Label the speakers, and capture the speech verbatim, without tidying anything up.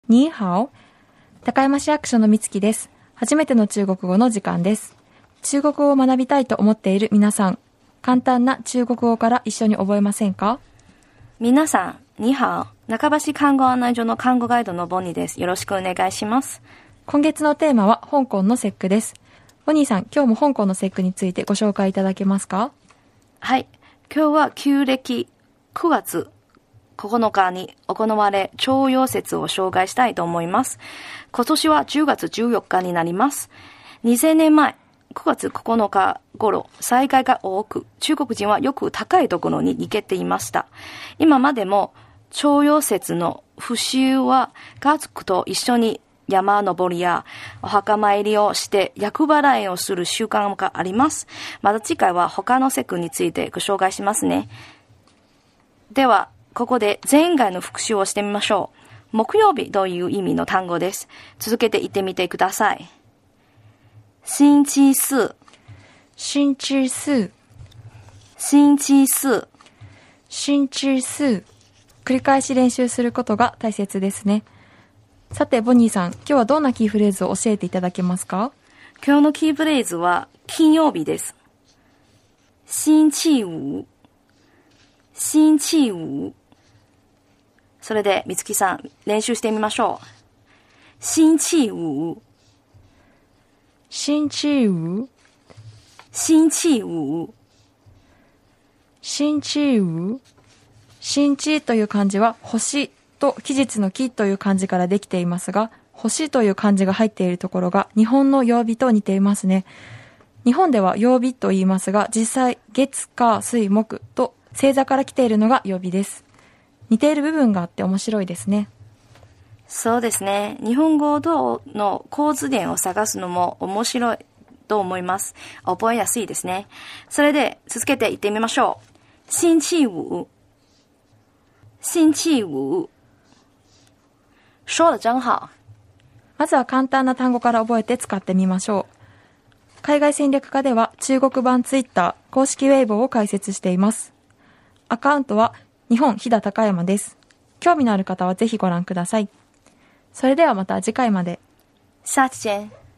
Speaker 1: ニーハオ。高山市役所のみつきです。初めての中国語の時間です。中国語を学びたいと思っている皆さん、簡単な中国語から一緒に覚えませんか？
Speaker 2: 皆さん、ニーハオ。中橋看護案内所の看護ガイドのボニーです。よろしくお願いします。
Speaker 1: 今月のテーマは香港の節句です。ボニーさん、今日も香港の節句についてご紹介いただけますか？
Speaker 2: はい。今日は旧暦くがつここのかに行われ、重陽節を紹介したいと思います。今年はじゅうがつじゅうよっかになります。にせんねんまえ、くがつここのか頃、災害が多く、中国人はよく高いところに逃げていました。今までも、重陽節の復習は家族と一緒に山登りやお墓参りをして厄払いをする習慣があります。また次回は他の節句についてご紹介しますね。では、ここで前回の復習をしてみましょう。木曜日という意味の単語です。続けて言ってみてください。星期四、
Speaker 1: 星期四、
Speaker 2: 星期四、
Speaker 1: 星期四。繰り返し練習することが大切ですね。さて、ボニーさん、今日はどんなキーフレーズを教えていただけますか？
Speaker 2: 今日のキーフレーズは金曜日です。星期五、星期五。それで、みつきさん、練習してみましょう。星期五、
Speaker 1: 星期五、
Speaker 2: 星期五、
Speaker 1: 星期五。星期という漢字は星と期日の期という漢字からできていますが、星という漢字が入っているところが日本の曜日と似ていますね。日本では曜日と言いますが、実際月火水木と星座から来ているのが曜日です。似ている部分があって面白いですね。
Speaker 2: そうですね。日本語の構図伝を探すのも面白いと思います。覚えやすいですね。それで続けて言ってみましょう。星期五、星期五。说得真好。
Speaker 1: まずは簡単な単語から覚えて使ってみましょう。海外戦略家では中国版ツイッター公式ウェイボーを開設しています。アカウントは日本飛騨高山です。興味のある方はぜひご覧ください。それではまた次回まで。
Speaker 2: 下次见。